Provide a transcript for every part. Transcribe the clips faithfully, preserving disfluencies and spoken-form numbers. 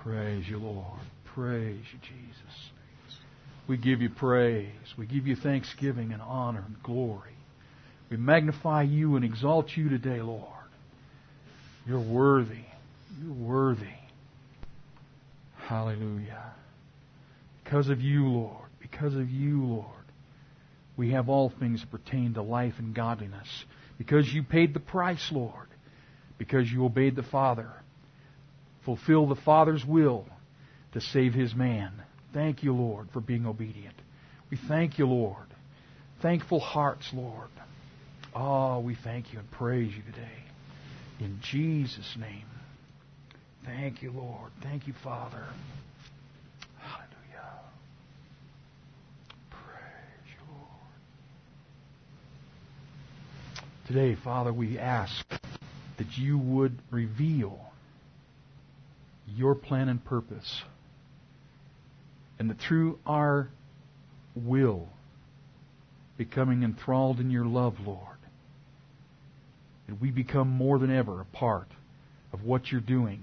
Praise you, Lord. Praise you, Jesus. We give you praise. We give you thanksgiving and honor and glory. We magnify you and exalt you today, Lord. You're worthy. You're worthy. Hallelujah. Because of you, Lord, because of you, Lord, we have all things that pertain to life and godliness. Because you paid the price, Lord. Because you obeyed the Father. Fulfill the Father's will to save His man. Thank you, Lord, for being obedient. We thank you, Lord. Thankful hearts, Lord. Oh, we thank you and praise you today. In Jesus' name. Thank you, Lord. Thank you, Father. Hallelujah. Praise you, Lord. Today, Father, we ask that you would reveal your plan and purpose, and that through our will, becoming enthralled in your love, Lord, that we become more than ever a part of what you're doing.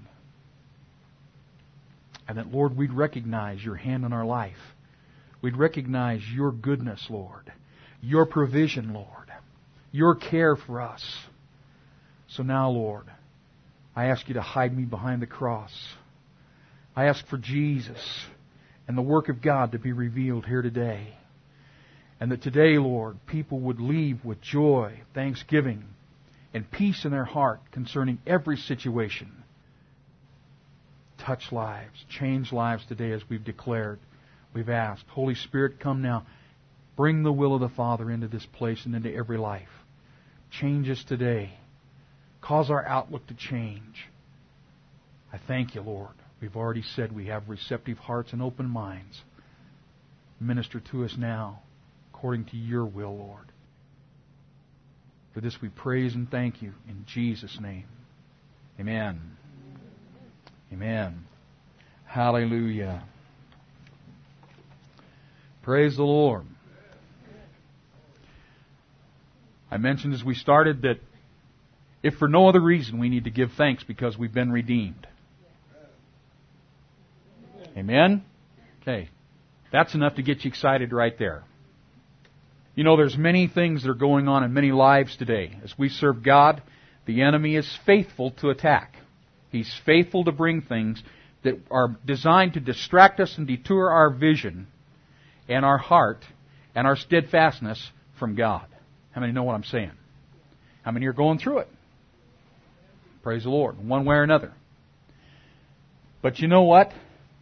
And that, Lord, we'd recognize your hand in our life. We'd recognize your goodness, Lord. Your provision, Lord. Your care for us. So now, Lord, I ask you to hide me behind the cross. I ask for Jesus and the work of God to be revealed here today. And that today, Lord, people would leave with joy, thanksgiving, and peace in their heart concerning every situation. Touch lives, change lives today as we've declared, we've asked. Holy Spirit, come now. Bring the will of the Father into this place and into every life. Change us today. Cause our outlook to change. I thank you, Lord. We've already said we have receptive hearts and open minds. Minister to us now, according to your will, Lord. For this we praise and thank you in Jesus' name. Amen. Amen. Hallelujah. Praise the Lord. I mentioned as we started that if for no other reason, we need to give thanks because we've been redeemed. Amen? Okay. That's enough to get you excited right there. You know, there's many things that are going on in many lives today. As we serve God, the enemy is faithful to attack. He's faithful to bring things that are designed to distract us and detour our vision and our heart and our steadfastness from God. How many know what I'm saying? How many are going through it? Praise the Lord, one way or another. But you know what?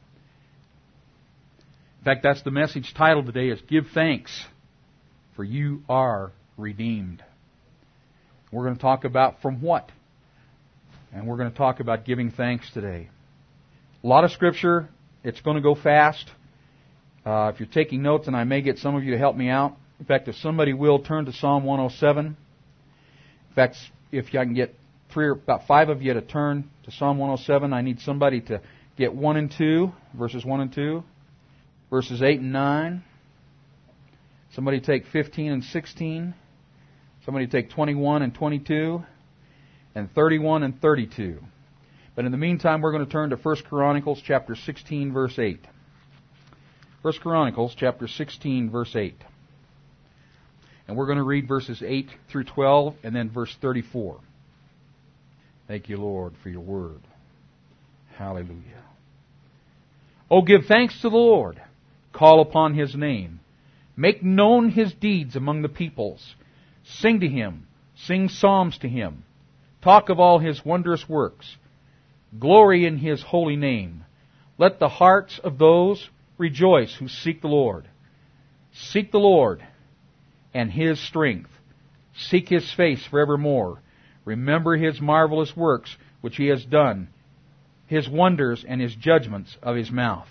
In fact, that's the message title today is Give Thanks, for you are redeemed. We're going to talk about from what? And we're going to talk about giving thanks today. A lot of Scripture. It's going to go fast. Uh, if you're taking notes, and I may get some of you to help me out. In fact, if somebody will, turn to Psalm one oh seven. In fact, if I can get three or about five of you to turn to Psalm one oh seven, I need somebody to get one and two, verses one and two, verses eight and nine. Somebody take fifteen and sixteen. Somebody take twenty-one and twenty-two. And thirty-one and thirty-two. But in the meantime, we're going to turn to First Chronicles chapter sixteen, verse eight. First Chronicles chapter sixteen, verse eight. And we're going to read verses eight through twelve and then verse thirty-four. Thank you, Lord, for your word. Hallelujah. Oh, give thanks to the Lord. Call upon His name. Make known His deeds among the peoples. Sing to Him. Sing psalms to Him. Talk of all His wondrous works. Glory in His holy name. Let the hearts of those rejoice who seek the Lord. Seek the Lord and His strength. Seek His face forevermore. Remember His marvelous works which He has done, His wonders and His judgments of His mouth.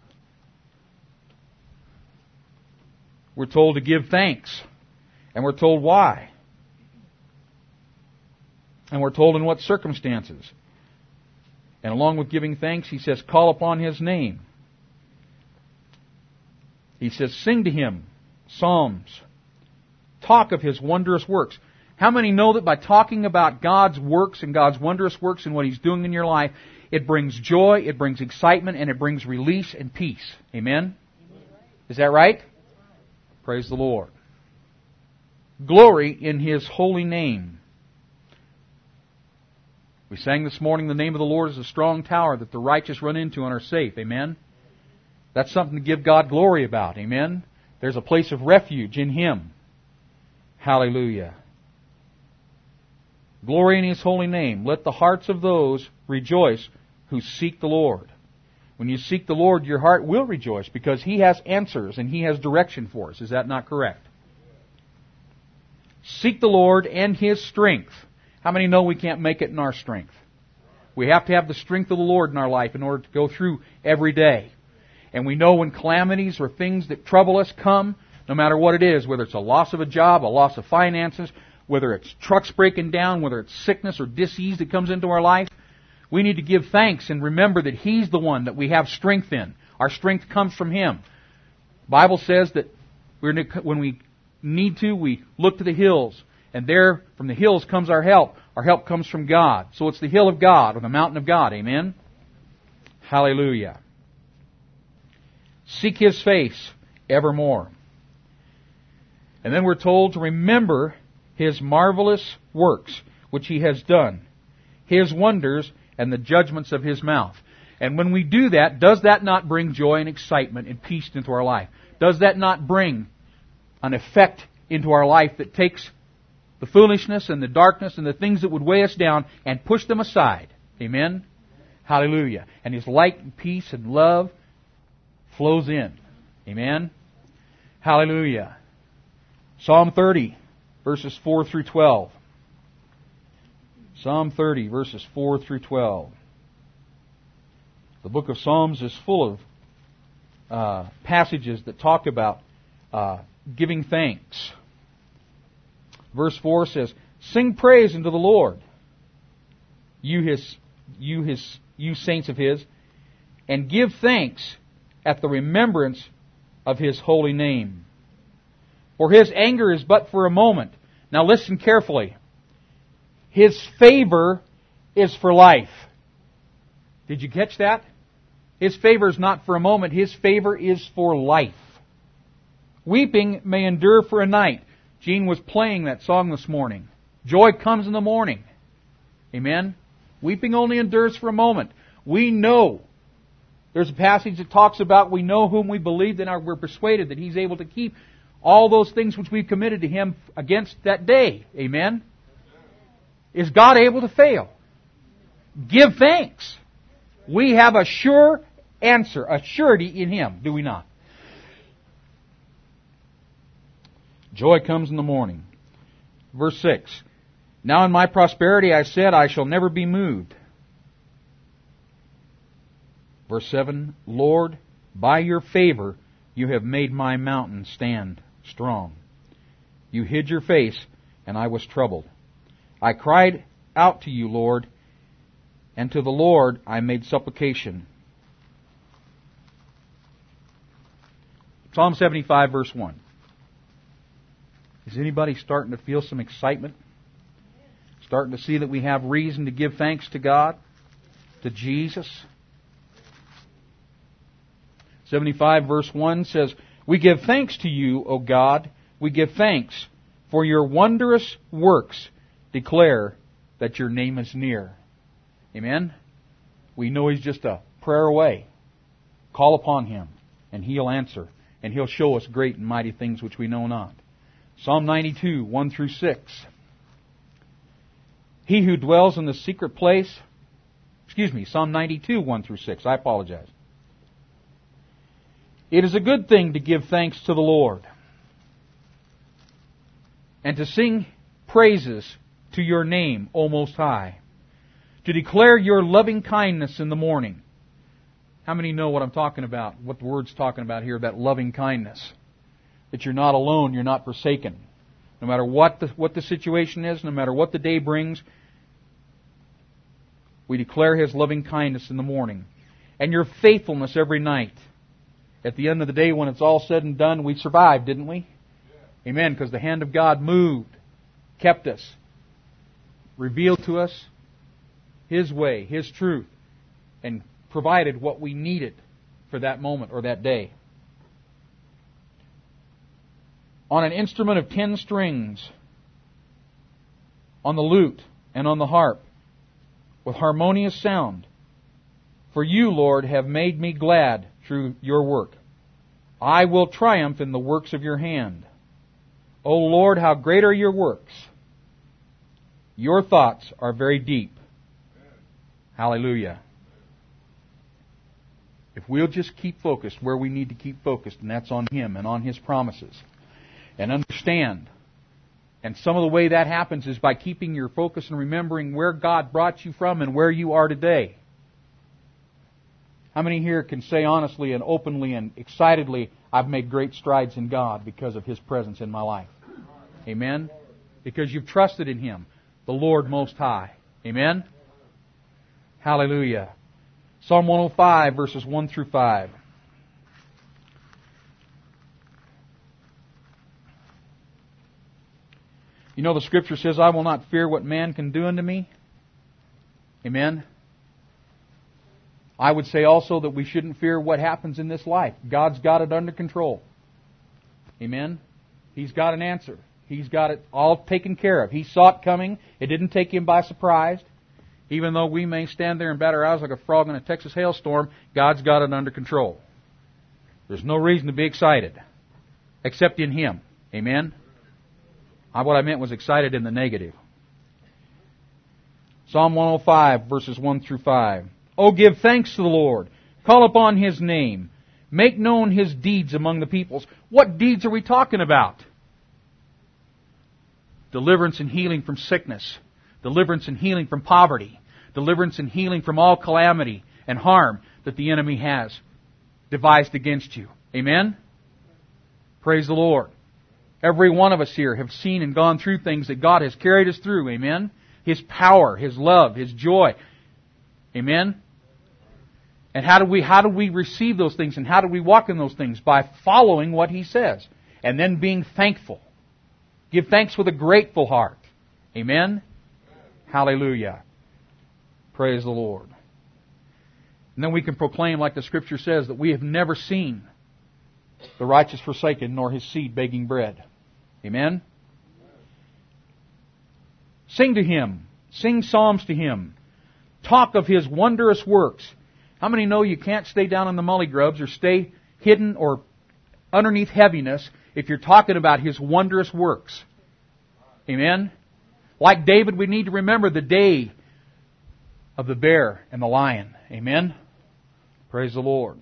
We're told to give thanks. And we're told why. And we're told in what circumstances. And along with giving thanks, he says, call upon His name. He says, sing to Him psalms. Talk of His wondrous works. How many know that by talking about God's works and God's wondrous works and what He's doing in your life, it brings joy, it brings excitement, and it brings release and peace. Amen? Is that right? Praise the Lord. Glory in His holy name. We sang this morning, the name of the Lord is a strong tower that the righteous run into and are safe. Amen? That's something to give God glory about. Amen? There's a place of refuge in Him. Hallelujah. Glory in His holy name. Let the hearts of those rejoice who seek the Lord. When you seek the Lord, your heart will rejoice because He has answers and He has direction for us. Is that not correct? Seek the Lord and His strength. How many know we can't make it in our strength? We have to have the strength of the Lord in our life in order to go through every day. And we know when calamities or things that trouble us come, no matter what it is, whether it's a loss of a job, a loss of finances, whether it's trucks breaking down, whether it's sickness or disease that comes into our life, we need to give thanks and remember that He's the one that we have strength in. Our strength comes from Him. The Bible says that when we need to, we look to the hills. And there, from the hills comes our help. Our help comes from God. So it's the hill of God, or the mountain of God. Amen? Hallelujah. Seek His face evermore. And then we're told to remember His marvelous works, which He has done, His wonders, and the judgments of His mouth. And when we do that, does that not bring joy and excitement and peace into our life? Does that not bring an effect into our life that takes the foolishness and the darkness and the things that would weigh us down and push them aside? Amen? Hallelujah. And His light and peace and love flows in. Amen? Hallelujah. Psalm thirty, verses four through twelve. Psalm thirty, verses four through twelve. The book of Psalms is full of uh, passages that talk about uh, giving thanks. Verse four says, "Sing praise unto the Lord, you his, you his, you saints of His, and give thanks at the remembrance of His holy name. For His anger is but for a moment." Now listen carefully. His favor is for life. Did you catch that? His favor is not for a moment. His favor is for life. Weeping may endure for a night. Gene was playing that song this morning. Joy comes in the morning. Amen? Weeping only endures for a moment. We know. There's a passage that talks about we know whom we believe and are we're persuaded that He's able to keep all those things which we've committed to Him against that day. Amen? Is God able to fail? Give thanks. We have a sure answer, a surety in Him, do we not? Joy comes in the morning. Verse six. "Now in my prosperity I said, I shall never be moved." Verse seven. "Lord, by your favor you have made my mountain stand strong. You hid your face, and I was troubled. I cried out to you, Lord, and to the Lord I made supplication." Psalm seventy-five, verse one. Is anybody starting to feel some excitement? Starting to see that we have reason to give thanks to God, to Jesus? seventy-five, verse one says, "We give thanks to you, O God. We give thanks, for your wondrous works declare that your name is near." Amen? We know He's just a prayer away. Call upon Him, and He'll answer, and He'll show us great and mighty things which we know not. Psalm ninety-two, one through six. "He who dwells in the secret place..." Excuse me, Psalm ninety-two, one through six. I apologize. "It is a good thing to give thanks to the Lord, and to sing praises to your name, O Most High, to declare your loving kindness in the morning." How many know what I'm talking about, what the word's talking about here, that loving kindness? That you're not alone, you're not forsaken. No matter what the, what the situation is, no matter what the day brings, we declare His loving kindness in the morning. And your faithfulness every night. At the end of the day, when it's all said and done, we survived, didn't we? Yeah. Amen, because the hand of God moved, kept us, revealed to us His way, His truth, and provided what we needed for that moment or that day. On an instrument of ten strings, on the lute and on the harp, with harmonious sound. For you, Lord, have made me glad through your work. I will triumph in the works of your hand. O Lord, how great are your works! Your thoughts are very deep. Hallelujah. If we'll just keep focused where we need to keep focused, and that's on Him and on His promises, and understand. And some of the way that happens is by keeping your focus and remembering where God brought you from and where you are today. How many here can say honestly and openly and excitedly, I've made great strides in God because of His presence in my life? Amen? Because you've trusted in Him, the Lord Most High. Amen? Hallelujah. Psalm one oh five, verses one through five. You know the Scripture says, I will not fear what man can do unto me. Amen? I would say also that we shouldn't fear what happens in this life. God's got it under control. Amen? He's got an answer. He's got it all taken care of. He saw it coming. It didn't take Him by surprise. Even though we may stand there and bat our eyes like a frog in a Texas hailstorm, God's got it under control. There's no reason to be excited, except in Him. Amen? What I meant was excited in the negative. Psalm one oh five, verses one through five. Oh, give thanks to the Lord. Call upon His name. Make known His deeds among the peoples. What deeds are we talking about? Deliverance and healing from sickness. Deliverance and healing from poverty. Deliverance and healing from all calamity and harm that the enemy has devised against you. Amen? Praise the Lord. Every one of us here have seen and gone through things that God has carried us through. Amen? His power, His love, His joy. Amen? And how do we how do we receive those things and how do we walk in those things? By following what He says. And then being thankful. Give thanks with a grateful heart. Amen? Hallelujah. Praise the Lord. And then we can proclaim, like the Scripture says, that we have never seen the righteous forsaken, nor his seed begging bread. Amen? Sing to Him. Sing psalms to Him. Talk of His wondrous works. How many know you can't stay down in the mully grubs or stay hidden or underneath heaviness if you're talking about His wondrous works? Amen? Like David, we need to remember the day of the bear and the lion. Amen? Praise the Lord.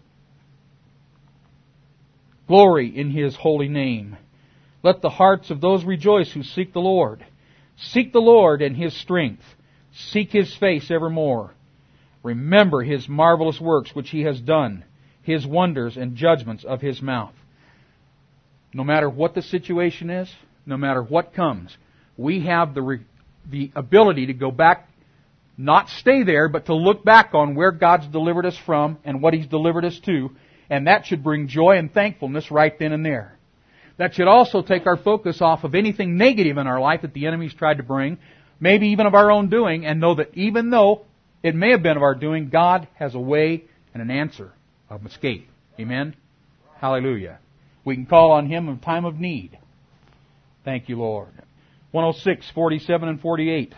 Glory in His holy name. Let the hearts of those rejoice who seek the Lord. Seek the Lord and His strength. Seek His face evermore. Remember His marvelous works which He has done, His wonders and judgments of His mouth. No matter what the situation is, no matter what comes, we have the re- the ability to go back, not stay there, but to look back on where God's delivered us from and what He's delivered us to. And that should bring joy and thankfulness right then and there. That should also take our focus off of anything negative in our life that the enemy's tried to bring, maybe even of our own doing, and know that even though it may have been of our doing, God has a way and an answer of escape. Amen? Hallelujah. We can call on Him in time of need. Thank you, Lord. one oh six, forty-seven and forty-eight.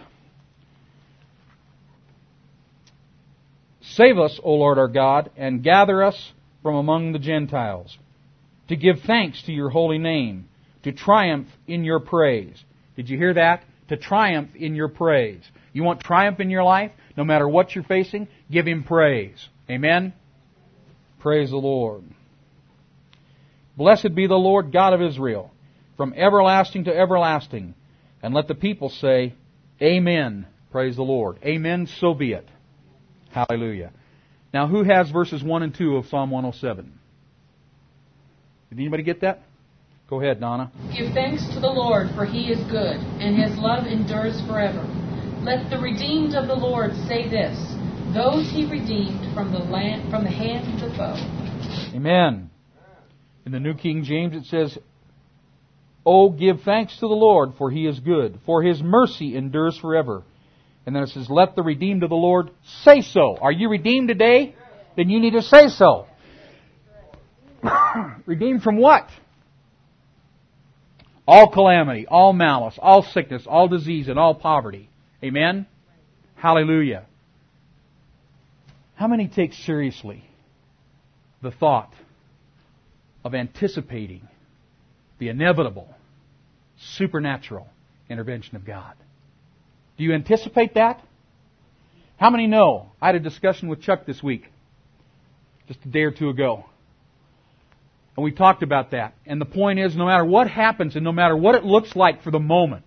Save us, O Lord our God, and gather us from among the Gentiles, to give thanks to your holy name, to triumph in your praise. Did you hear that? To triumph in your praise. You want triumph in your life? No matter what you're facing, give Him praise. Amen? Praise the Lord. Blessed be the Lord God of Israel, from everlasting to everlasting. And let the people say, Amen. Praise the Lord. Amen, so be it. Hallelujah. Now, who has verses one and two of Psalm one oh seven? Did anybody get that? Go ahead, Donna. Give thanks to the Lord, for He is good, and His love endures forever. Let the redeemed of the Lord say this, those He redeemed from the land, from the hand of the foe. Amen. In the New King James it says, Oh, give thanks to the Lord, for He is good, for His mercy endures forever. And then it says, let the redeemed of the Lord say so. Are you redeemed today? Then you need to say so. Redeemed from what? All calamity, all malice, all sickness, all disease, and all poverty. Amen? Hallelujah. How many take seriously the thought of anticipating the inevitable, supernatural intervention of God? Do you anticipate that? How many know? I had a discussion with Chuck this week, just a day or two ago. And we talked about that. And the point is, no matter what happens and no matter what it looks like for the moment,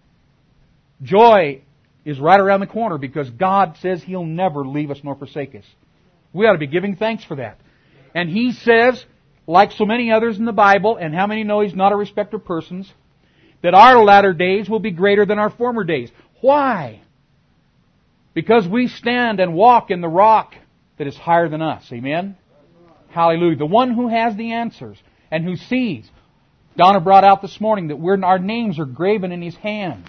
joy is right around the corner because God says He'll never leave us nor forsake us. We ought to be giving thanks for that. And He says, like so many others in the Bible, and how many know He's not a respecter of persons, that our latter days will be greater than our former days. Why? Because we stand and walk in the rock that is higher than us. Amen? Hallelujah. The one who has the answers and who sees. Donna brought out this morning that we're, our names are graven in His hands.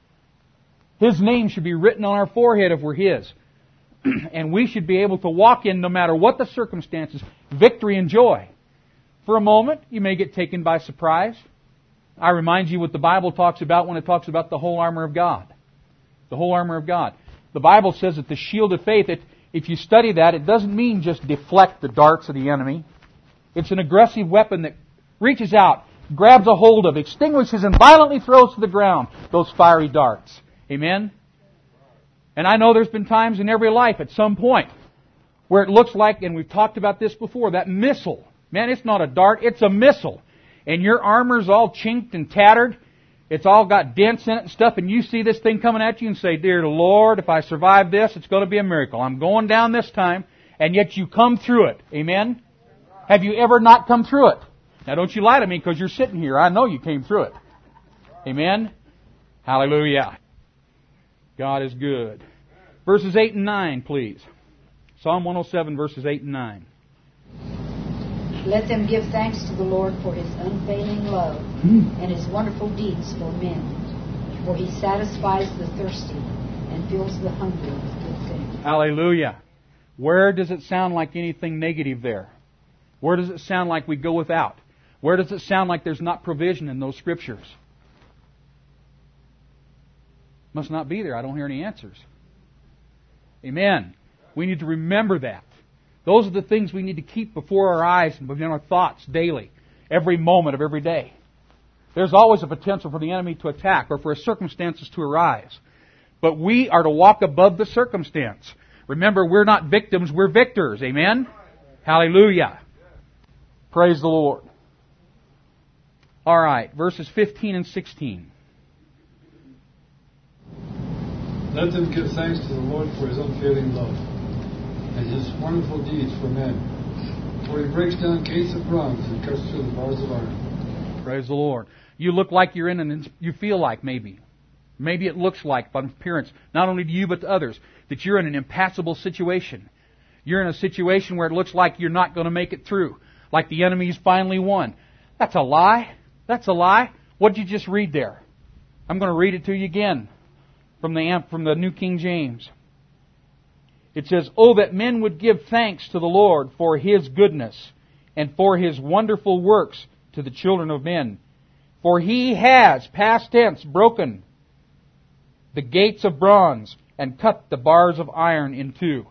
His name should be written on our forehead if we're His. And we should be able to walk in, no matter what the circumstances, victory and joy. For a moment, you may get taken by surprise. I remind you what the Bible talks about when it talks about the whole armor of God. The whole armor of God. The Bible says that the shield of faith, it, if you study that, it doesn't mean just deflect the darts of the enemy. It's an aggressive weapon that reaches out, grabs a hold of, extinguishes, and violently throws to the ground those fiery darts. Amen? And I know there's been times in every life at some point where it looks like, and we've talked about this before, that missile. Man, it's not a dart, it's a missile. And your armor's all chinked and tattered. It's all got dents in it and stuff, and you see this thing coming at you and say, dear Lord, if I survive this, it's going to be a miracle. I'm going down this time, and yet you come through it. Amen? Have you ever not come through it? Now don't you lie to me because you're sitting here. I know you came through it. Amen? Hallelujah. God is good. Verses eight and nine, please. Psalm one oh seven, verses eight and nine. Let them give thanks to the Lord for His unfailing love Hmm. and His wonderful deeds for men. For He satisfies the thirsty and fills the hungry with good things. Hallelujah. Where does it sound like anything negative there? Where does it sound like we go without? Where does it sound like there's not provision in those Scriptures? Must not be there. I don't hear any answers. Amen. We need to remember that. Those are the things we need to keep before our eyes and within our thoughts daily, every moment of every day. There's always a potential for the enemy to attack or for circumstances to arise. But we are to walk above the circumstance. Remember, we're not victims, we're victors. Amen? Hallelujah. Praise the Lord. All right, verses fifteen and sixteen. Let them give thanks to the Lord for His unfailing love and His wonderful deeds for men. For He breaks down gates of bronze and cuts through the bars of iron. Praise the Lord. You look like you're in an, you feel like maybe, maybe it looks like by appearance, not only to you but to others, that you're in an impassable situation. You're in a situation where it looks like you're not going to make it through, like the enemy's finally won. That's a lie. That's a lie. What did you just read there? I'm going to read it to you again from the from the New King James. It says, "Oh, that men would give thanks to the Lord for His goodness and for His wonderful works to the children of men. For He has, past tense, broken the gates of bronze and cut the bars of iron in two."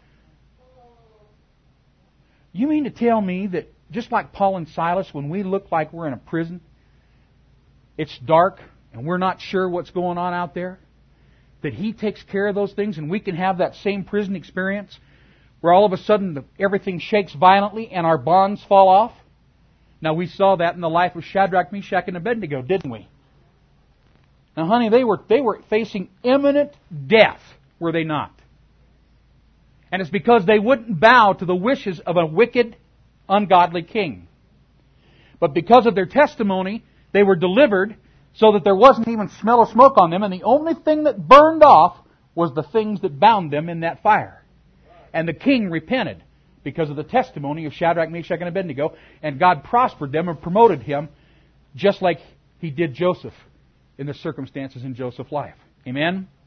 You mean to tell me that just like Paul and Silas, when we look like we're in a prison, it's dark and we're not sure what's going on out there, that He takes care of those things and we can have that same prison experience where all of a sudden the, everything shakes violently and our bonds fall off? Now, we saw that in the life of Shadrach, Meshach, and Abednego, didn't we? Now, honey, they were they were facing imminent death, were they not? And it's because they wouldn't bow to the wishes of a wicked, ungodly king. But because of their testimony, they were delivered so that there wasn't even smell of smoke on them, and the only thing that burned off was the things that bound them in that fire. And the king repented because of the testimony of Shadrach, Meshach, and Abednego, and God prospered them and promoted him just like He did Joseph in the circumstances in Joseph's life. Amen?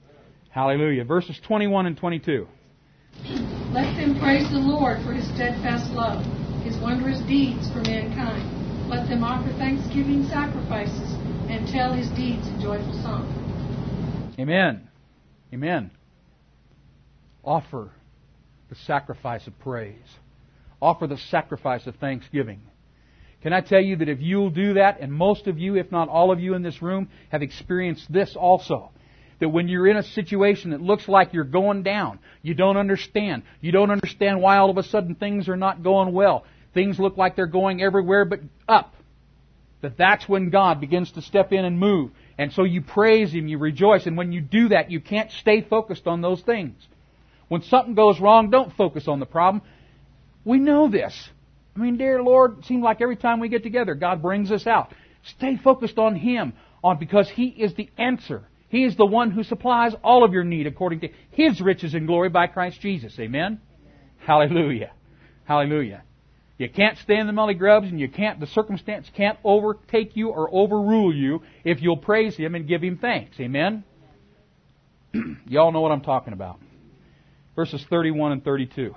Hallelujah. Verses twenty-one and twenty-two. Let them praise the Lord for His steadfast love, His wondrous deeds for mankind. Let them offer thanksgiving sacrifices and tell His deeds in joyful song. Amen. Amen. Offer the sacrifice of praise. Offer the sacrifice of thanksgiving. Can I tell you that if you'll do that, and most of you, if not all of you in this room, have experienced this also, that when you're in a situation that looks like you're going down, you don't understand, you don't understand why all of a sudden things are not going well, things look like they're going everywhere but up, that that's when God begins to step in and move. And so you praise Him, you rejoice, and when you do that, you can't stay focused on those things. When something goes wrong, don't focus on the problem. We know this. I mean, dear Lord, it seems like every time we get together, God brings us out. Stay focused on Him, on because He is the answer. He is the one who supplies all of your need according to His riches and glory by Christ Jesus. Amen? Amen. Hallelujah. Hallelujah. You can't stay in the mully grubs, and you can't, the circumstance can't overtake you or overrule you if you'll praise Him and give Him thanks. Amen? You all know what I'm talking about. Verses thirty-one and thirty-two.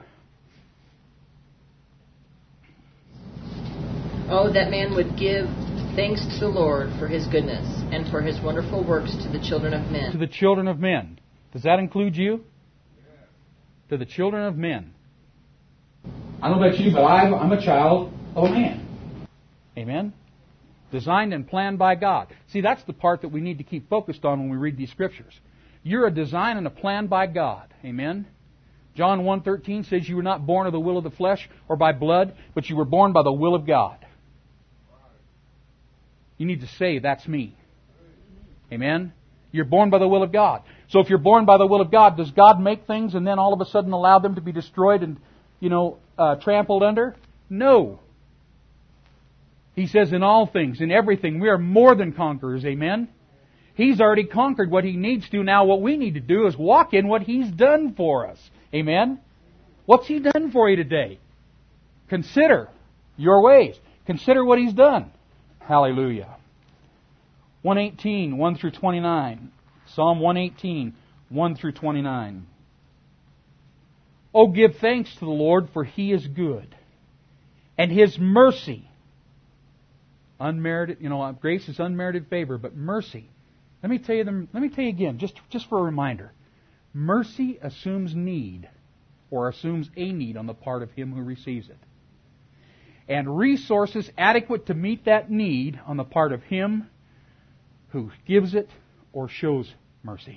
Oh, that man would give thanks to the Lord for His goodness and for His wonderful works to the children of men. To the children of men. Does that include you? To the children of men. I don't know about you, but I'm a child of a man. Amen? Designed and planned by God. See, that's the part that we need to keep focused on when we read these Scriptures. You're a design and a plan by God. Amen? John one thirteen says you were not born of the will of the flesh or by blood, but you were born by the will of God. You need to say, that's me. Amen? You're born by the will of God. So if you're born by the will of God, does God make things and then all of a sudden allow them to be destroyed and, you know, uh, trampled under? No. He says in all things, in everything, we are more than conquerors. Amen? He's already conquered what He needs to. Now what we need to do is walk in what He's done for us. Amen? What's He done for you today? Consider your ways. Consider what He's done. Hallelujah. one eighteen, one through twenty-nine. Psalm one eighteen, one through twenty-nine. Oh, give thanks to the Lord, for He is good. And His mercy, unmerited, you know, grace is unmerited favor, but mercy. Let me tell you them, let me tell you again, just, just for a reminder. Mercy assumes need, or assumes a need on the part of him who receives it. And resources adequate to meet that need on the part of him who gives it or shows mercy.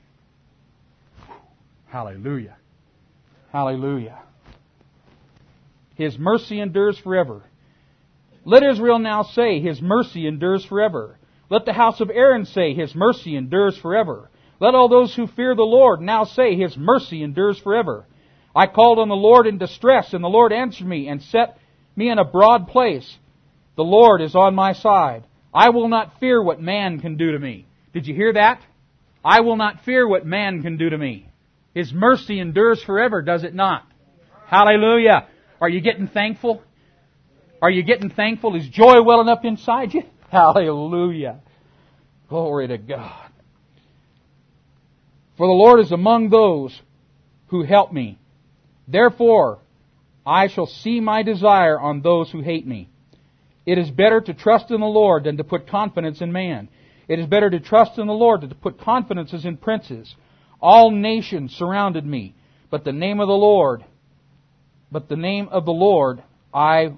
Hallelujah. Hallelujah. His mercy endures forever. Let Israel now say, His mercy endures forever. Let the house of Aaron say, His mercy endures forever. Let all those who fear the Lord now say, His mercy endures forever. I called on the Lord in distress, and the Lord answered me and set me in a broad place. The Lord is on my side. I will not fear what man can do to me. Did you hear that? I will not fear what man can do to me. His mercy endures forever, does it not? Hallelujah. Are you getting thankful? Are you getting thankful? Is joy welling up inside you? Hallelujah. Glory to God. For the Lord is among those who help me. Therefore, I shall see my desire on those who hate me. It is better to trust in the Lord than to put confidence in man. It is better to trust in the Lord than to put confidences in princes. All nations surrounded me, but the name of the Lord, but the name of the Lord, I,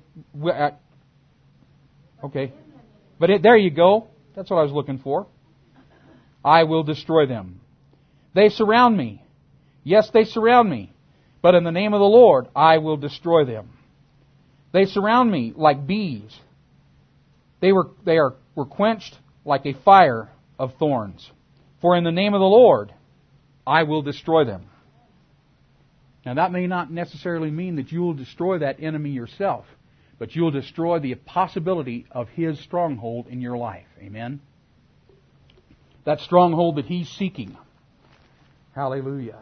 okay, but it, there you go. That's what I was looking for. I will destroy them. They surround me. Yes, they surround me. But in the name of the Lord, I will destroy them. They surround me like bees. They were, they are, were quenched like a fire of thorns. For in the name of the Lord, I will destroy them. Now that may not necessarily mean that you will destroy that enemy yourself, but you will destroy the possibility of his stronghold in your life. Amen? That stronghold that he's seeking. Hallelujah.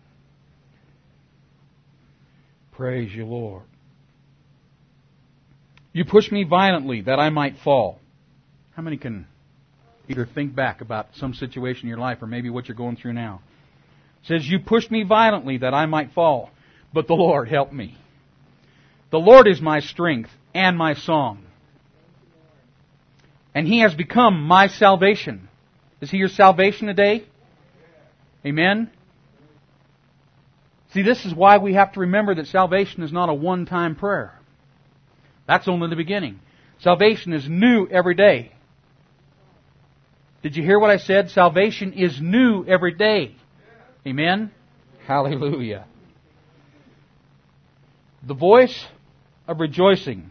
Praise you, Lord. You pushed me violently that I might fall. How many can either think back about some situation in your life or maybe what you're going through now? It says, you pushed me violently that I might fall, but the Lord helped me. The Lord is my strength and my song. And He has become my salvation. Is He your salvation today? Amen? See, this is why we have to remember that salvation is not a one-time prayer. That's only the beginning. Salvation is new every day. Did you hear what I said? Salvation is new every day. Amen? Hallelujah. The voice of rejoicing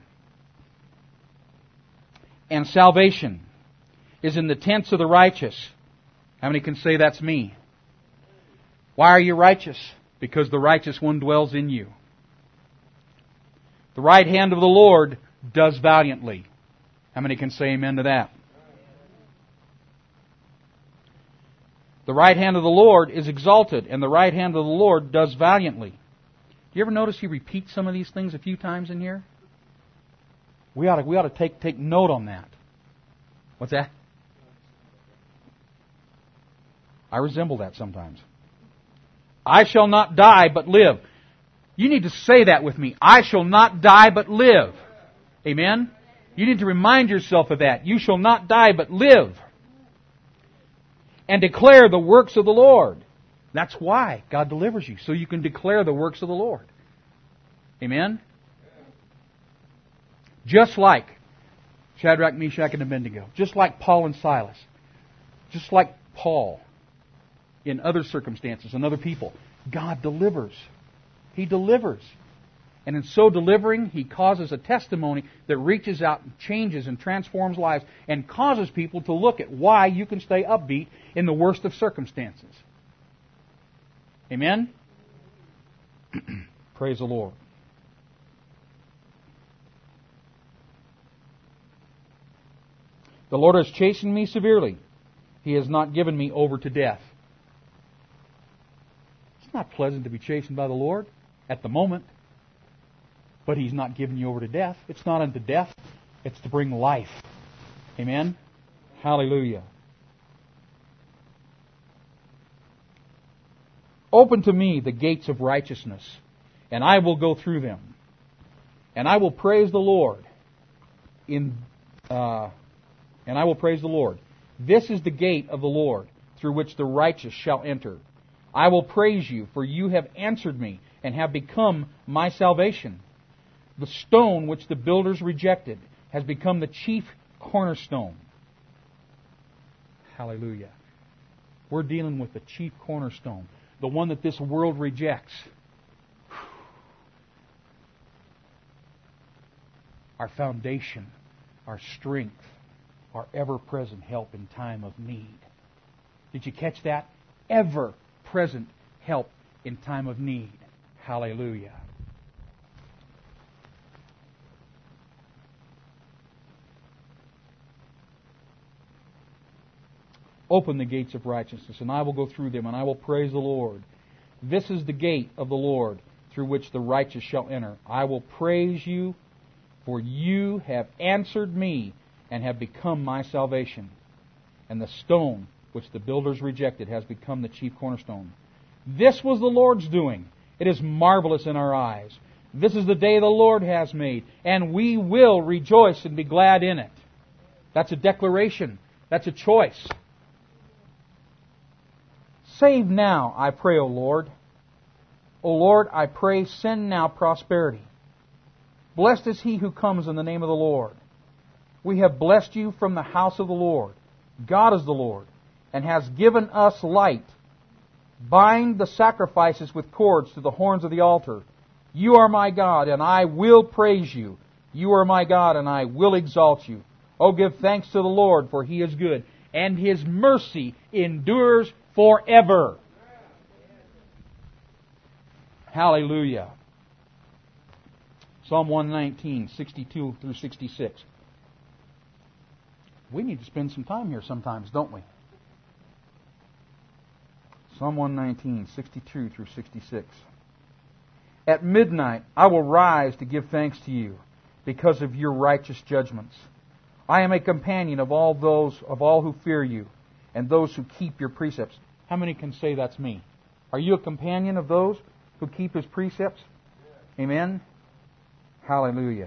and salvation is in the tents of the righteous. How many can say that's me? Why are you righteous? Because the righteous one dwells in you. The right hand of the Lord does valiantly. How many can say amen to that? The right hand of the Lord is exalted, and the right hand of the Lord does valiantly. Do you ever notice He repeats some of these things a few times in here? We ought to, we ought to take, take note on that. What's that? I resemble that sometimes. I shall not die but live. You need to say that with me. I shall not die but live. Amen? You need to remind yourself of that. You shall not die but live. And declare the works of the Lord. That's why God delivers you. So you can declare the works of the Lord. Amen? Just like Shadrach, Meshach, and Abednego. Just like Paul and Silas. Just like Paul. In other circumstances and other people. God delivers. He delivers. And in so delivering, He causes a testimony that reaches out and changes and transforms lives and causes people to look at why you can stay upbeat in the worst of circumstances. Amen? Praise the Lord. The Lord has chastened me severely. He has not given me over to death. It's not pleasant to be chastened by the Lord at the moment. But He's not giving you over to death. It's not unto death. It's to bring life. Amen? Hallelujah. Open to me the gates of righteousness, and I will go through them. And I will praise the Lord. In, uh, and I will praise the Lord. This is the gate of the Lord, through which the righteous shall enter. I will praise you, for you have answered me, and have become my salvation. The stone which the builders rejected has become the chief cornerstone. Hallelujah. We're dealing with the chief cornerstone. The one that this world rejects. Our foundation, our strength, our ever-present help in time of need. Did you catch that? Ever-present help in time of need. Hallelujah. Open the gates of righteousness, and I will go through them, and I will praise the Lord. This is the gate of the Lord, through which the righteous shall enter. I will praise you, for you have answered me, and have become my salvation. And the stone which the builders rejected has become the chief cornerstone. This was the Lord's doing. It is marvelous in our eyes. This is the day the Lord has made, and we will rejoice and be glad in it. That's a declaration. That's a choice. Save now, I pray, O Lord. O Lord, I pray, send now prosperity. Blessed is he who comes in the name of the Lord. We have blessed you from the house of the Lord. God is the Lord, and has given us light. Bind the sacrifices with cords to the horns of the altar. You are my God, and I will praise you. You are my God, and I will exalt you. Oh, give thanks to the Lord, for He is good, and His mercy endures forever. Hallelujah. Psalm one nineteen, sixty-two through sixty-six. We need to spend some time here sometimes, don't we? Psalm one nineteen, sixty-two through sixty-six. At midnight I will rise to give thanks to you because of your righteous judgments. I am a companion of all those of all who fear you and those who keep your precepts. How many can say that's me? Are you a companion of those who keep His precepts? Amen? Hallelujah.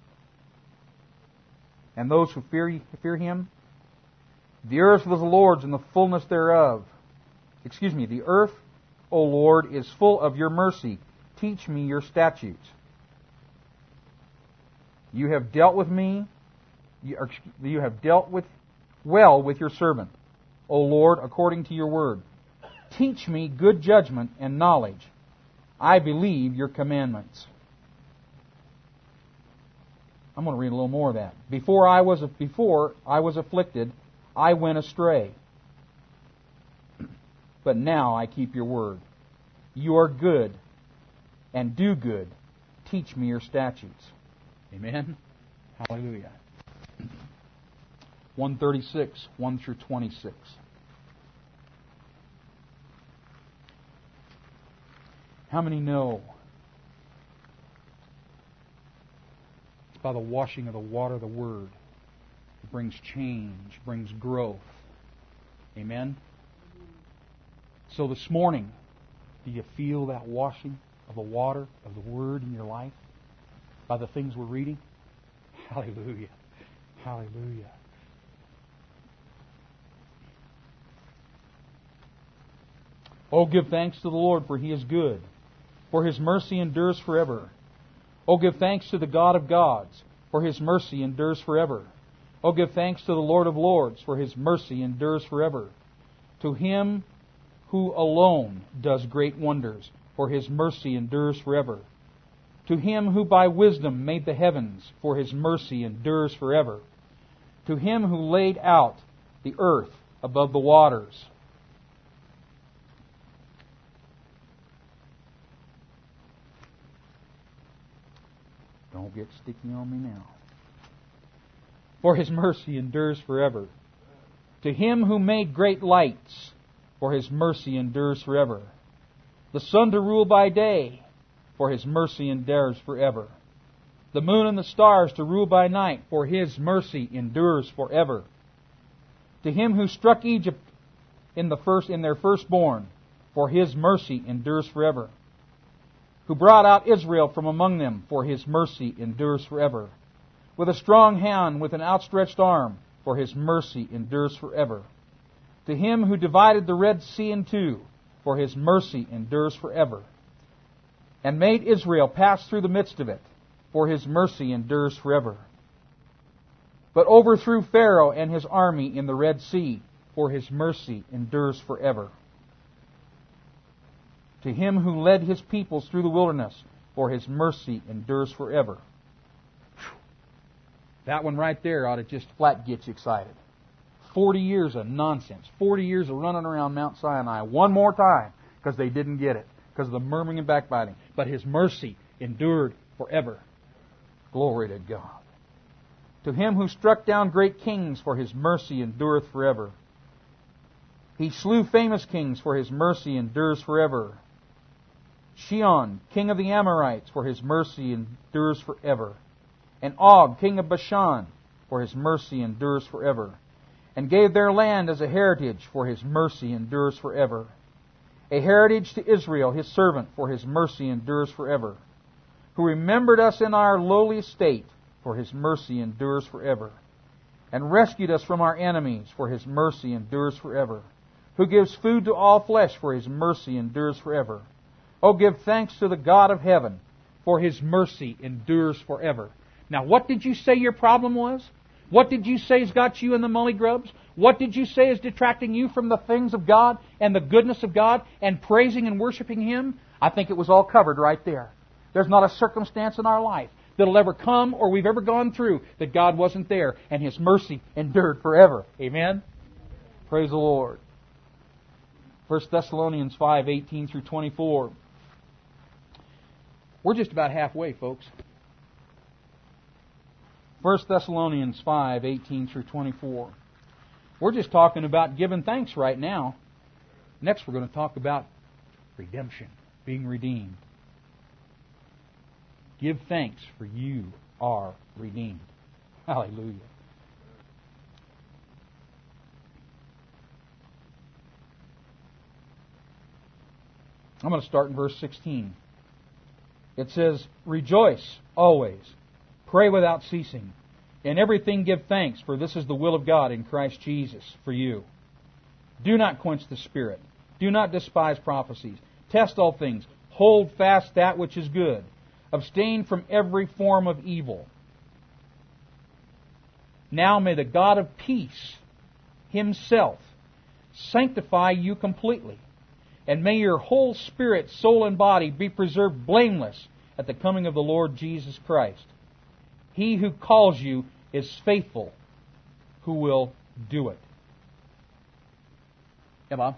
And those who fear, fear Him? The earth was the Lord's and the fullness thereof. Excuse me, the earth, O Lord, is full of your mercy. Teach me your statutes. You have dealt with me, you, or, you have dealt with well with your servant, O Lord, according to your word. Teach me good judgment and knowledge. I believe your commandments. I'm going to read a little more of that. Before I was before I was afflicted, I went astray. But now I keep your word. You are good and do good. Teach me your statutes. Amen. Hallelujah. one thirty-six, one through twenty-six. How many know it's by the washing of the water of the Word it brings change, brings growth? Amen? So this morning, do you feel that washing of the water of the Word in your life by the things we're reading? Hallelujah. Hallelujah. Oh, give thanks to the Lord, for He is good, for His mercy endures forever. Oh, give thanks to the God of gods, for His mercy endures forever. Oh, give thanks to the Lord of lords, for His mercy endures forever. To Him who alone does great wonders, for His mercy endures forever. To Him who by wisdom made the heavens, for His mercy endures forever. To Him who laid out the earth above the waters. Don't get sticky on me now. For His mercy endures forever. To Him who made great lights, for His mercy endures forever. The sun to rule by day, for His mercy endures forever. The moon and the stars to rule by night, for His mercy endures forever. To Him who struck Egypt in the first in their firstborn, for His mercy endures forever. Who brought out Israel from among them, for His mercy endures forever. With a strong hand, with an outstretched arm, for His mercy endures forever. To Him who divided the Red Sea in two, for His mercy endures forever. And made Israel pass through the midst of it, for His mercy endures forever. But overthrew Pharaoh and his army in the Red Sea, for His mercy endures forever. To Him who led His peoples through the wilderness, for His mercy endures forever. That one right there ought to just flat get you excited. Forty years of nonsense. Forty years of running around Mount Sinai one more time because they didn't get it, because of the murmuring and backbiting. But His mercy endured forever. Glory to God. To Him who struck down great kings, for His mercy endureth forever. He slew famous kings, for His mercy endures forever. Shion, king of the Amorites, for His mercy endures forever. And Og, king of Bashan, for His mercy endures forever. And gave their land as a heritage, for His mercy endures forever. A heritage to Israel, His servant, for His mercy endures forever. Who remembered us in our lowly state, for His mercy endures forever. And rescued us from our enemies, for His mercy endures forever. Who gives food to all flesh, for His mercy endures forever. Oh, give thanks to the God of heaven, for His mercy endures forever. Now, what did you say your problem was? What did you say has got you in the mully grubs? What did you say is detracting you from the things of God and the goodness of God and praising and worshiping Him? I think it was all covered right there. There's not a circumstance in our life that'll ever come or we've ever gone through that God wasn't there and His mercy endured forever. Amen? Praise the Lord. First Thessalonians five, eighteen through twenty-four. We're just about halfway, folks. First Thessalonians five, eighteen through twenty-four. We're just talking about giving thanks right now. Next we're going to talk about redemption, being redeemed. Give thanks, for you are redeemed. Hallelujah. I'm going to start in verse sixteen. It says, "Rejoice always, pray without ceasing. In everything give thanks, for this is the will of God in Christ Jesus for you. Do not quench the Spirit. Do not despise prophecies. Test all things. Hold fast that which is good. Abstain from every form of evil. Now may the God of peace Himself sanctify you completely, and may your whole spirit, soul, and body be preserved blameless at the coming of the Lord Jesus Christ. He who calls you is faithful, who will do it." Yeah, Bob?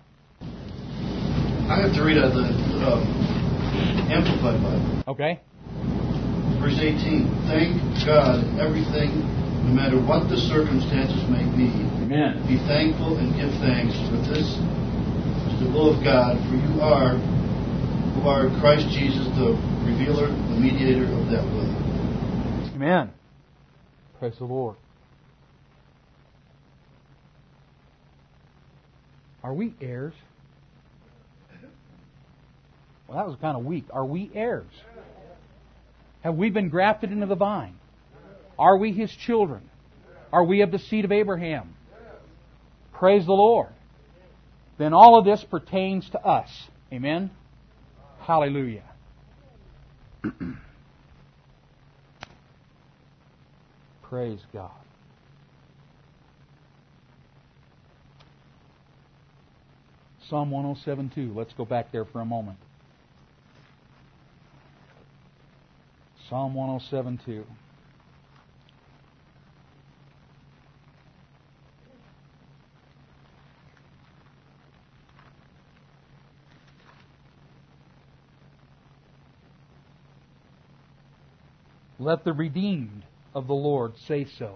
I have to read out the um, Amplified Bible. Okay. Verse eighteen. "Thank God in everything, no matter what the circumstances may be. Amen. Be thankful and give thanks, for this is the will of God, for you are, who are Christ Jesus, the revealer, the mediator of that will." Amen. Praise the Lord. Are we heirs? Well, that was kind of weak. Are we heirs? Have we been grafted into the vine? Are we His children? Are we of the seed of Abraham? Praise the Lord. Then all of this pertains to us. Amen? Hallelujah. Praise God. Psalm one oh seven two. Let's go back there for a moment. Psalm one oh seven two. Let the redeemed of the Lord say so,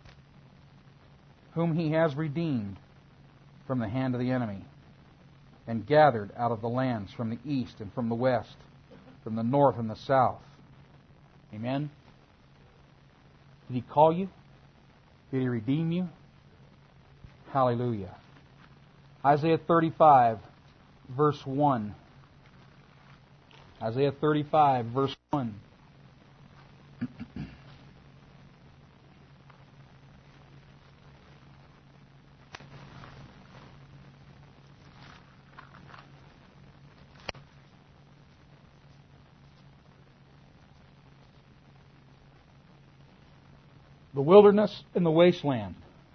whom He has redeemed from the hand of the enemy, and gathered out of the lands from the east and from the west, from the north and the south. Amen? Did He call you? Did He redeem you? Hallelujah. Isaiah thirty-five, verse one. Isaiah thirty-five, verse one. The wilderness and the wasteland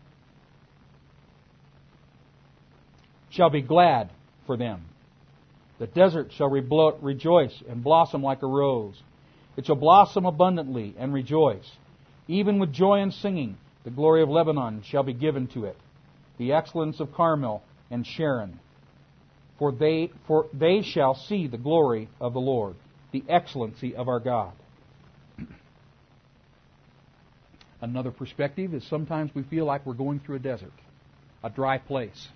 shall be glad for them. The desert shall reblo- rejoice and blossom like a rose. It shall blossom abundantly and rejoice. Even with joy and singing, the glory of Lebanon shall be given to it, the excellence of Carmel and Sharon. For they, for they shall see the glory of the Lord, the excellency of our God. Another perspective is sometimes we feel like we're going through a desert, a dry place.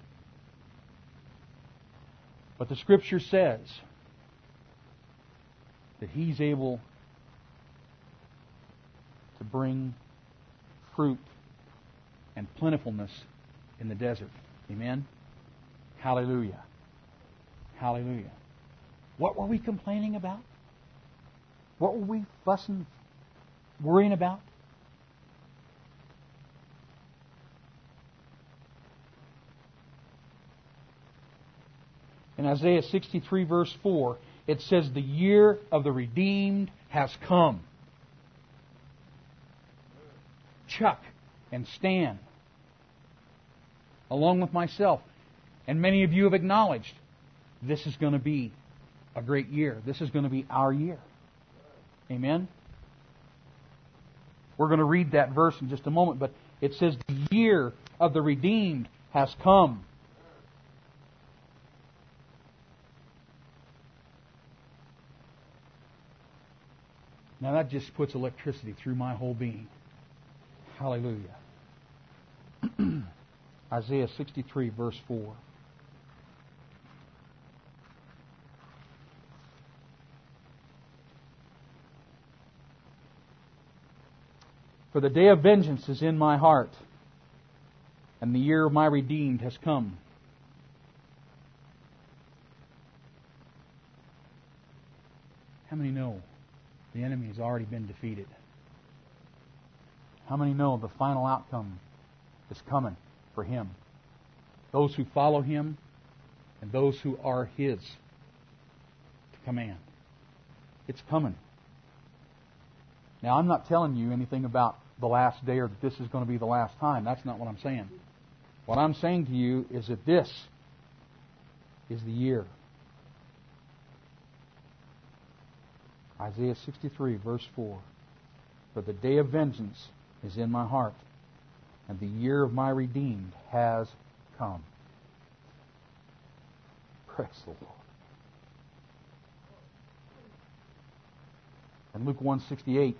But the Scripture says that He's able to bring fruit and plentifulness in the desert. Amen? Hallelujah. Hallelujah. What were we complaining about? What were we fussing, worrying about? In Isaiah sixty-three, verse four, it says, "The year of the redeemed has come." Chuck and Stan, along with myself, and many of you have acknowledged, this is going to be a great year. This is going to be our year. Amen? We're going to read that verse in just a moment, but it says, "The year of the redeemed has come." Now that just puts electricity through my whole being. Hallelujah. Isaiah sixty-three, verse four. "For the day of vengeance is in my heart, and the year of my redeemed has come. How many know the enemy has already been defeated? How many know the final outcome is coming for him? Those who follow him and those who are his to command. It's coming. Now, I'm not telling you anything about the last day or that this is going to be the last time. That's not what I'm saying. What I'm saying to you is that this is the year. Isaiah sixty-three, verse four. For the day of vengeance is in my heart, and the year of my redeemed has come. Praise the Lord. And Luke one sixty-eight.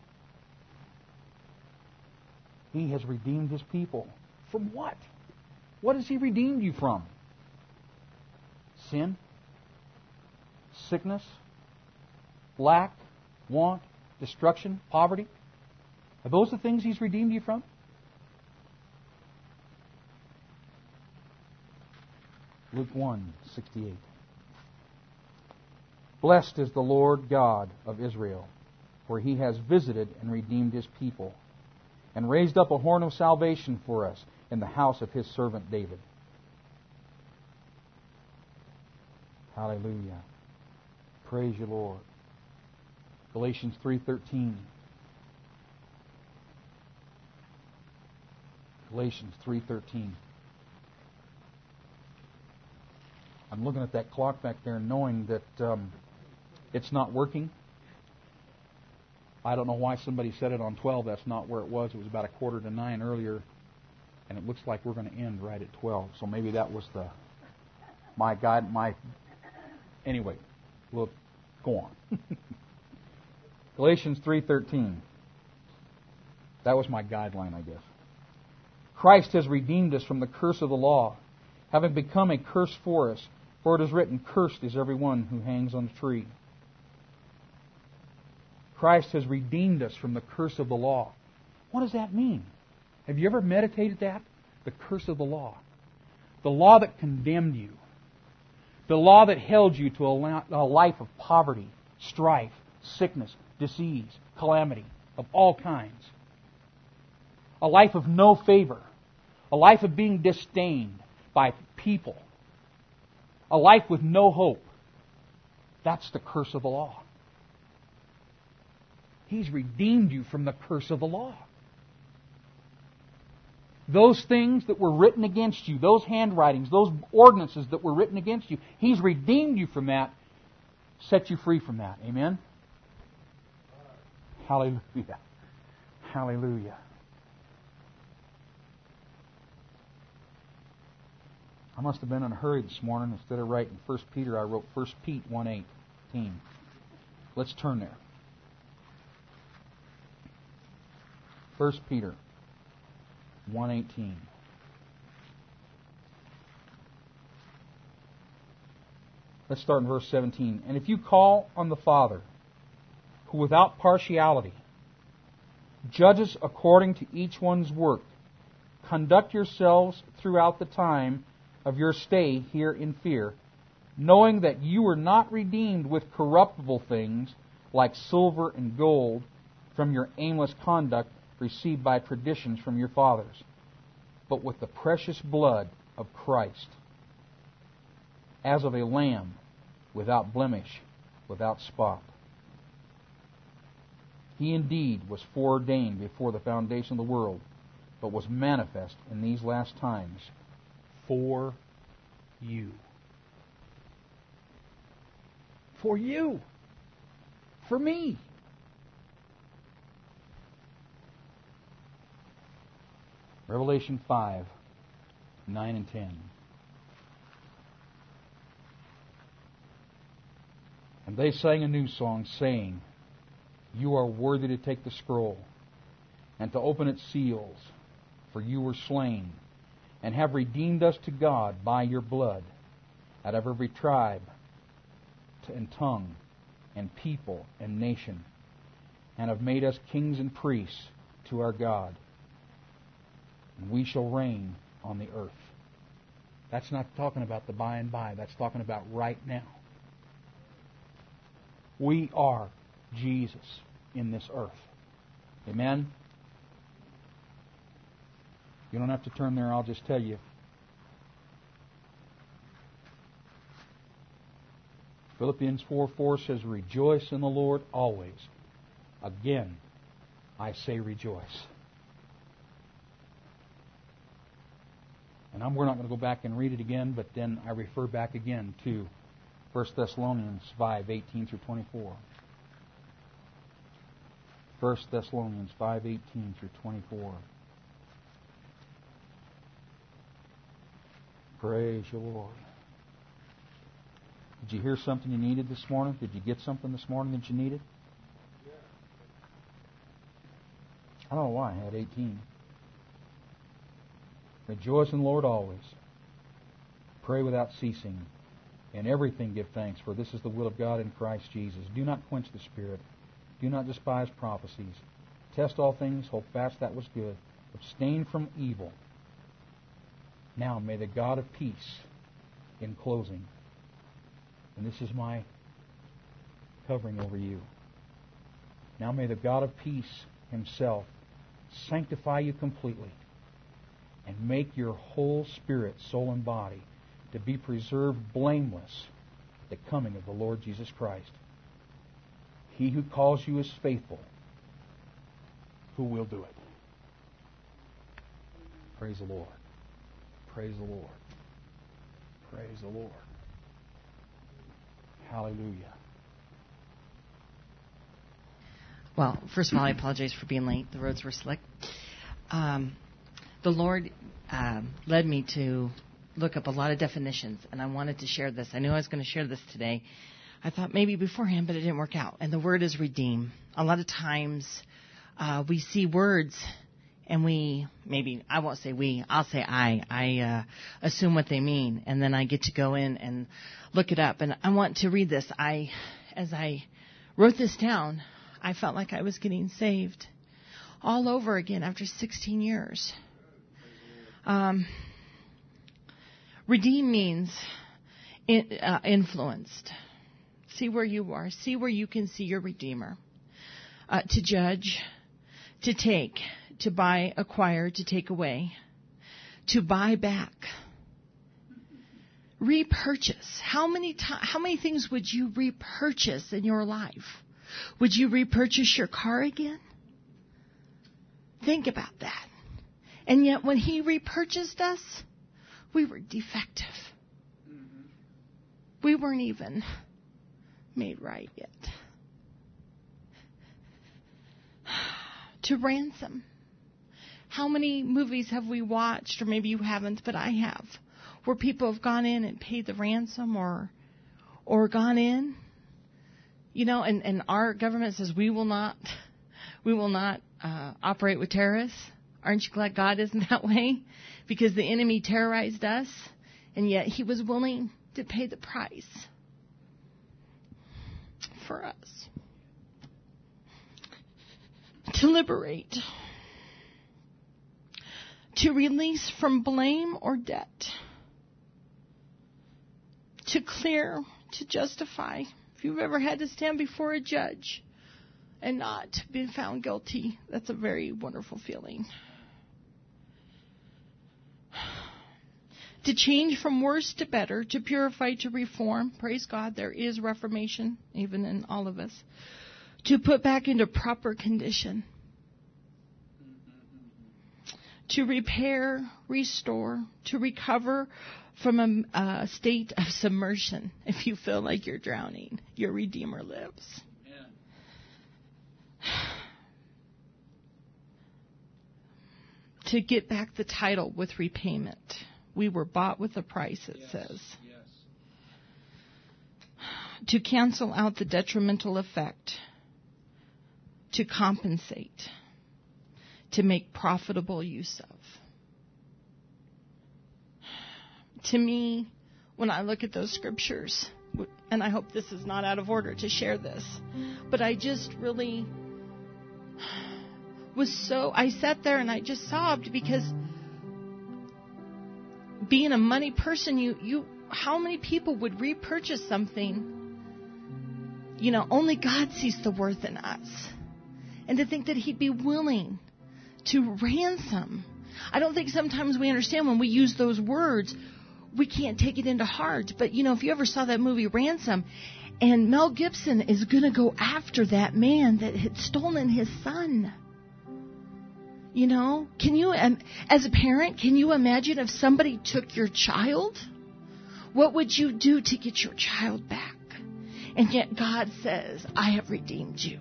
He has redeemed His people. From what? What has He redeemed you from? Sin? Sickness? Lack? Want? Destruction? Poverty? Are those the things He's redeemed you from? Luke one sixty-eight. Blessed is the Lord God of Israel, for He has visited and redeemed His people, and raised up a horn of salvation for us in the house of His servant David. Hallelujah. Praise you, Lord. Galatians three thirteen. Galatians three thirteen. I'm looking at that clock back there knowing that um, it's not working. I don't know why somebody set it on twelve. That's not where it was. It was about a quarter to nine earlier. And it looks like we're going to end right at twelve. So maybe that was the my guide, my... Anyway, we'll go on. Galatians three thirteen. That was my guideline, I guess. Christ has redeemed us from the curse of the law, having become a curse for us. For it is written, cursed is everyone who hangs on a tree. Christ has redeemed us from the curse of the law. What does that mean? Have you ever meditated that? The curse of the law. The law that condemned you. The law that held you to a life of poverty, strife, sickness, disease, calamity of all kinds. A life of no favor. A life of being disdained by people. A life with no hope. That's the curse of the law. He's redeemed you from the curse of the law. Those things that were written against you, those handwritings, those ordinances that were written against you, He's redeemed you from that, set you free from that. Amen? Hallelujah. Hallelujah. I must have been in a hurry this morning. Instead of writing First Peter, I wrote First Pete one eighteen. Let's turn there. First Peter one eighteen. Let's start in verse seventeen. And if you call on the Father, who without partiality judges according to each one's work, conduct yourselves throughout the time of your stay here in fear, knowing that you were not redeemed with corruptible things like silver and gold from your aimless conduct received by traditions from your fathers, but with the precious blood of Christ, as of a lamb without blemish, without spot. He indeed was foreordained before the foundation of the world, but was manifest in these last times for you. For you. For me. Revelation five, nine and ten. And they sang a new song, saying, You are worthy to take the scroll and to open its seals, for you were slain, and have redeemed us to God by your blood, out of every tribe and tongue and people and nation, and have made us kings and priests to our God. And we shall reign on the earth. That's not talking about the by and by. That's talking about right now. We are Jesus in this earth. Amen? You don't have to turn there, I'll just tell you. Philippians four four says, rejoice in the Lord always. Again, I say rejoice. And I'm, we're not going to go back and read it again, but then I refer back again to First Thessalonians five eighteen through twenty-four. First Thessalonians five eighteen through twenty-four. Praise the Lord. Did you hear something you needed this morning? Did you get something this morning that you needed? I don't know why I had eighteen. Rejoice in the Lord always. Pray without ceasing. In everything give thanks, for this is the will of God in Christ Jesus. Do not quench the Spirit. Do not despise prophecies. Test all things. Hold fast that was good. Abstain from evil. Now may the God of peace, in closing, and this is my covering over you. Now may the God of peace Himself sanctify you completely, and make your whole spirit, soul, and body to be preserved blameless at the coming of the Lord Jesus Christ. He who calls you is faithful, who will do it. Praise the Lord. Praise the Lord. Praise the Lord. Hallelujah. Well, first of all, I apologize for being late. The roads were slick. Um, the Lord uh, led me to look up a lot of definitions, and I wanted to share this. I knew I was going to share this today. I thought maybe beforehand, but it didn't work out. And the word is redeem. A lot of times uh, we see words, and we, maybe, I won't say we, I'll say I. I uh, assume what they mean, and then I get to go in and look it up. And I want to read this. I, as I wrote this down, I felt like I was getting saved all over again after sixteen years. Um, redeem means in, uh, influenced. See where you are. See where you can see your Redeemer. Uh, to judge, to take, to buy, acquire, to take away, to buy back, repurchase. How many to- how many things would you repurchase in your life? Would you repurchase your car again? Think about that. And yet when He repurchased us, we were defective. Mm-hmm. We weren't even made right yet. To ransom. How many movies have we watched, or maybe you haven't, but I have, where people have gone in and paid the ransom or or gone in, you know, and, and our government says we will not we will not uh, operate with terrorists. Aren't you glad God isn't that way? Because the enemy terrorized us, and yet He was willing to pay the price for us. To liberate. To release from blame or debt. To clear, to justify. If you've ever had to stand before a judge and not been found guilty, that's a very wonderful feeling. To change from worse to better, to purify, to reform. Praise God, there is reformation, even in all of us. To put back into proper condition. To repair, restore, to recover from a, a state of submersion. If you feel like you're drowning, your Redeemer lives. Yeah. To get back the title with repayment. We were bought with a price, it yes, says. Yes. To cancel out the detrimental effect. To compensate. To make profitable use of. To me, when I look at those scriptures, and I hope this is not out of order to share this, but I just really was so, I sat there and I just sobbed because being a money person, you, you, how many people would repurchase something you know, only God sees the worth in us. And to think that He'd be willing to ransom. I don't think sometimes we understand when we use those words, we can't take it into heart. But, you know, if you ever saw that movie Ransom, and Mel Gibson is going to go after that man that had stolen his son. You know, can you, um, as a parent, can you imagine if somebody took your child? What would you do to get your child back? And yet God says, I have redeemed you.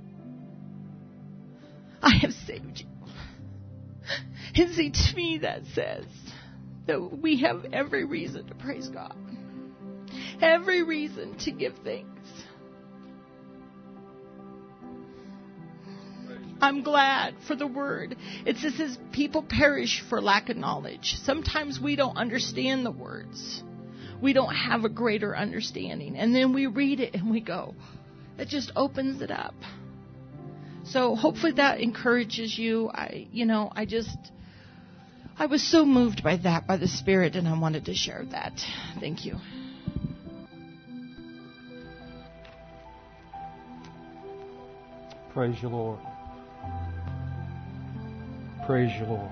I have saved you. And see, to me that says that we have every reason to praise God. Every reason to give thanks. I'm glad for the word. It says people perish for lack of knowledge. Sometimes we don't understand the words. We don't have a greater understanding. And then we read it and we go, it just opens it up. So hopefully that encourages you. I, you know, I just, I was so moved by that, by the Spirit, and I wanted to share that. Thank you. Praise you, Lord. Praise you, Lord.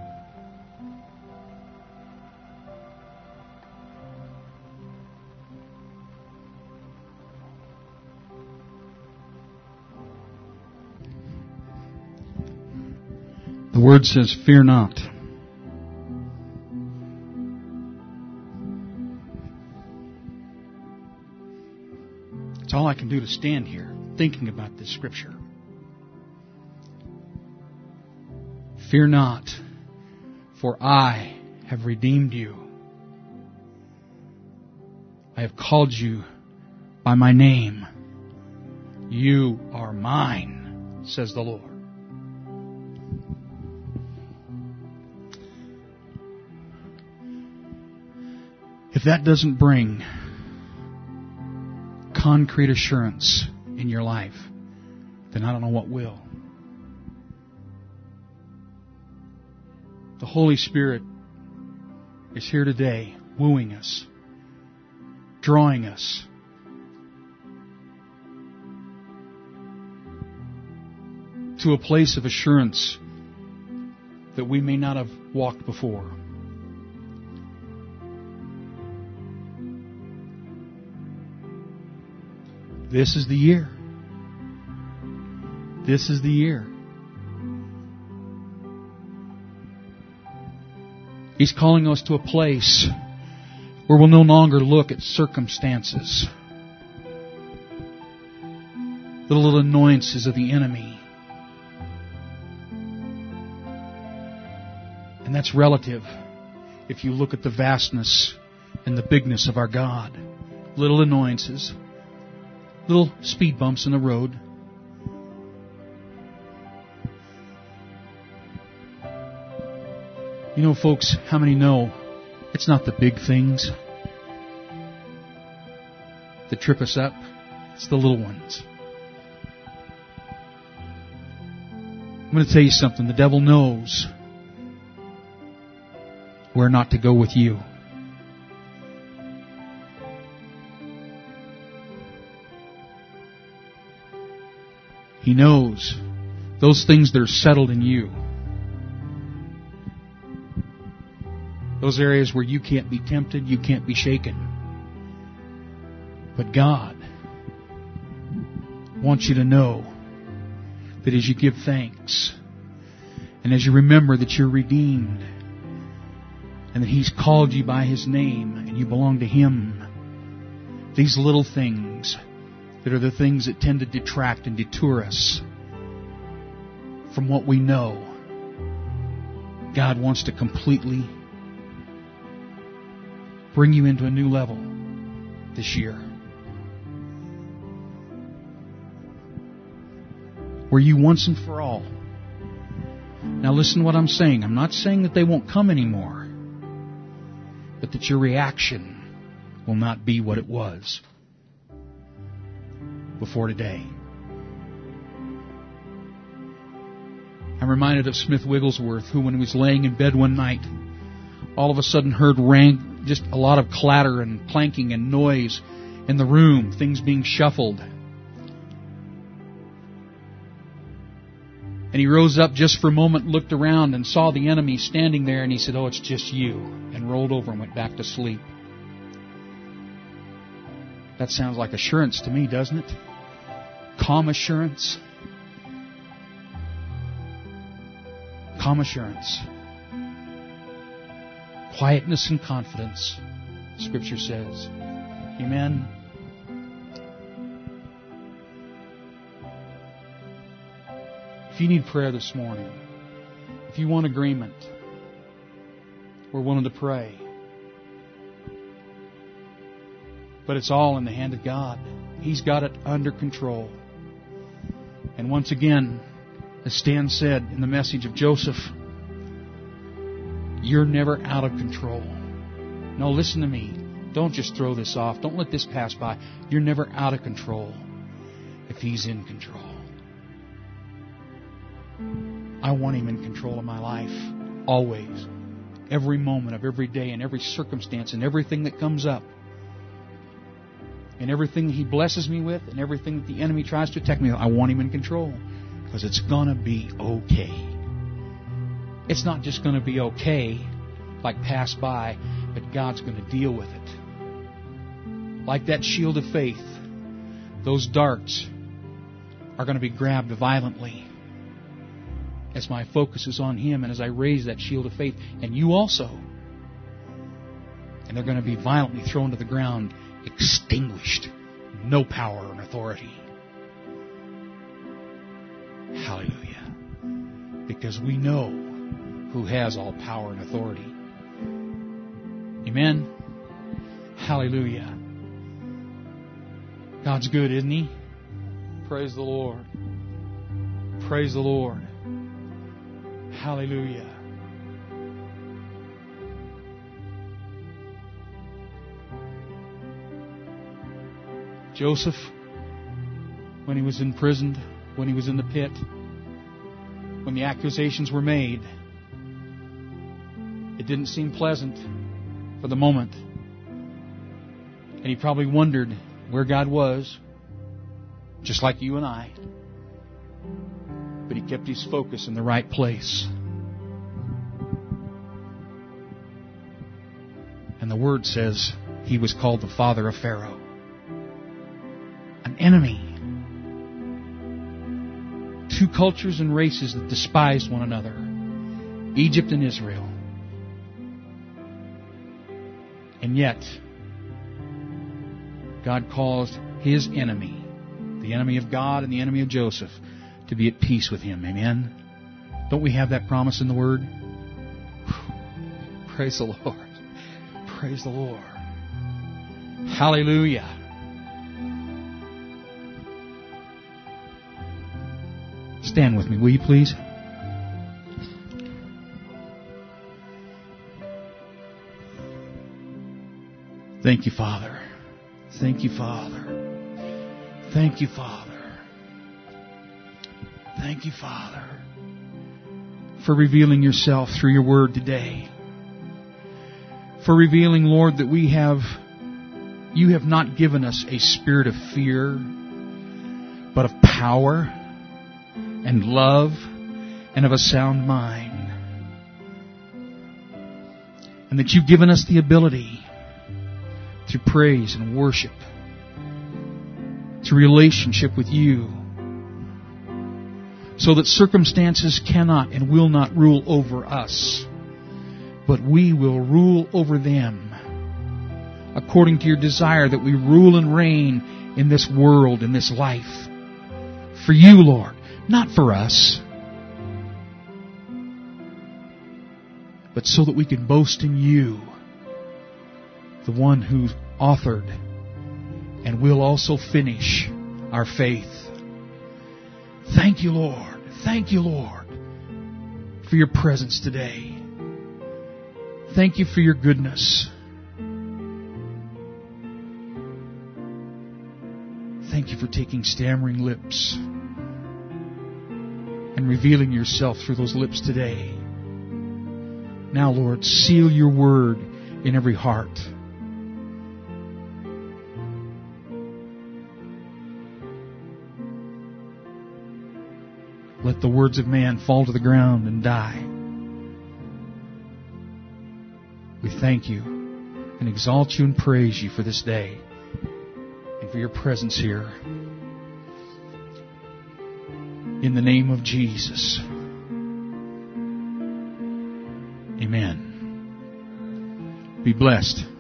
The Word says, fear not. It's all I can do to stand here thinking about this scripture. Fear not, for I have redeemed you. I have called you by my name. You are mine, says the Lord. If that doesn't bring concrete assurance in your life, then I don't know what will. The Holy Spirit is here today, wooing us, drawing us. To a place of assurance that we may not have walked before. This is the year. This is the year. He's calling us to a place where we'll no longer look at circumstances, the little annoyances of the enemy. And that's relative if you look at the vastness and the bigness of our God. Little annoyances, little speed bumps in the road. You know, folks, how many know it's not the big things that trip us up? It's the little ones. I'm going to tell you something. The devil knows where not to go with you. He knows those things that are settled in you. Those areas where you can't be tempted, you can't be shaken. But God wants you to know that as you give thanks, and as you remember that you're redeemed, and that He's called you by His name, and you belong to Him, these little things that are the things that tend to detract and detour us from what we know, God wants to completely bring you into a new level this year, where you once and for all. Now listen to what I'm saying. I'm not saying that they won't come anymore, but that your reaction will not be what it was before today. I'm reminded of Smith Wigglesworth, who when he was laying in bed one night, all of a sudden heard rang, just a lot of clatter and clanking and noise in the room, things being shuffled. And he rose up just for a moment, looked around, and saw the enemy standing there, and he said, "Oh, it's just you," and rolled over and went back to sleep. That sounds like assurance to me, doesn't it? Calm assurance. Calm assurance. Quietness and confidence, Scripture says. Amen. If you need prayer this morning, if you want agreement, we're willing to pray. But it's all in the hand of God. He's got it under control. And once again, as Stan said in the message of Joseph, you're never out of control. No, listen to me. Don't just throw this off. Don't let this pass by. You're never out of control if He's in control. I want Him in control of my life. Always. Every moment of every day and every circumstance and everything that comes up. And everything He blesses me with and everything that the enemy tries to attack me with, I want Him in control. Because it's going to be okay. It's not just going to be okay, like pass by, but God's going to deal with it. Like that shield of faith, those darts are going to be grabbed violently as my focus is on Him and as I raise that shield of faith, and you also. And they're going to be violently thrown to the ground, extinguished. No power and authority. Hallelujah. Because we know who has all power and authority. Amen. Hallelujah. God's good, isn't He? Praise the Lord. Praise the Lord. Hallelujah. Joseph, when he was imprisoned, when he was in the pit, when the accusations were made, it didn't seem pleasant for the moment. And he probably wondered where God was, just like you and I. But he kept his focus in the right place. And the Word says he was called the father of Pharaoh. An enemy. Two cultures and races that despised one another. Egypt and Israel. And yet, God caused his enemy, the enemy of God and the enemy of Joseph, to be at peace with him. Amen? Don't we have that promise in the Word? Praise the Lord. Praise the Lord. Hallelujah. Stand with me, will you please? Thank you, Father. Thank you, Father. Thank you, Father. Thank you, Father, for revealing yourself through your word today. For revealing, Lord, that we have, you have not given us a spirit of fear, but of power and love and of a sound mind. And that you've given us the ability to praise and worship, to relationship with you, so that circumstances cannot and will not rule over us, but we will rule over them according to your desire that we rule and reign in this world, in this life, for you, Lord, not for us, but so that we can boast in you, the one who authored and will also finish our faith. Thank you, Lord. Thank you, Lord, for your presence today. Thank you for your goodness. Thank you for taking stammering lips and revealing yourself through those lips today. Now, Lord, seal your word in every heart. let the words of man fall to the ground and die. We thank you and exalt you and praise you for this day and for your presence here. In the name of Jesus. Amen. Be blessed.